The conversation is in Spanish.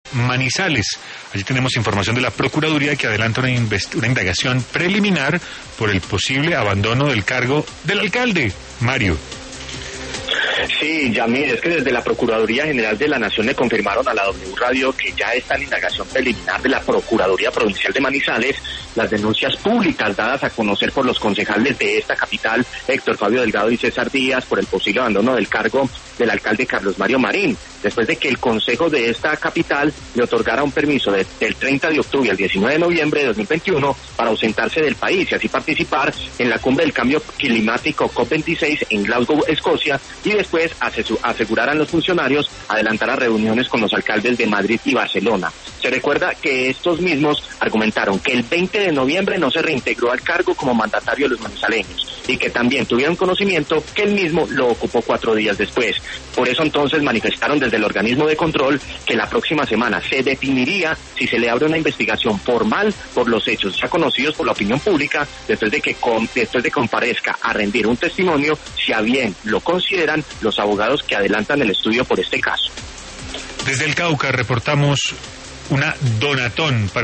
Manizales. Allí tenemos información de la Procuraduría que adelanta una indagación preliminar por el posible abandono del cargo del alcalde. Mario. Sí, Yamil, es que desde la Procuraduría General de la Nación le confirmaron a la W Radio que ya está en indagación preliminar de la Procuraduría Provincial de Manizales las denuncias públicas dadas a conocer por los concejales de esta capital, Héctor Fabio Delgado y César Díaz, por el posible abandono del cargo del alcalde Carlos Mario Marín, después de que el Consejo de esta capital le otorgara un permiso del 30 de octubre al 19 de noviembre de 2021 para ausentarse del país y así participar en la cumbre del cambio climático COP26 en Glasgow, Escocia, y después aseguraran los funcionarios adelantar a reuniones con los alcaldes de Madrid y Barcelona. Se recuerda que estos mismos argumentaron que el 20 de noviembre no se reintegró al cargo como mandatario de los manizaleños y que también tuvieron conocimiento que él mismo lo ocupó 4 días después. Por eso entonces manifestaron desde el organismo de control que la próxima semana se definiría si se le abre una investigación formal por los hechos ya conocidos por la opinión pública después de que comparezca a rendir un testimonio, si a bien lo consideran los abogados que adelantan el estudio por este caso. Desde el Cauca reportamos una donatón para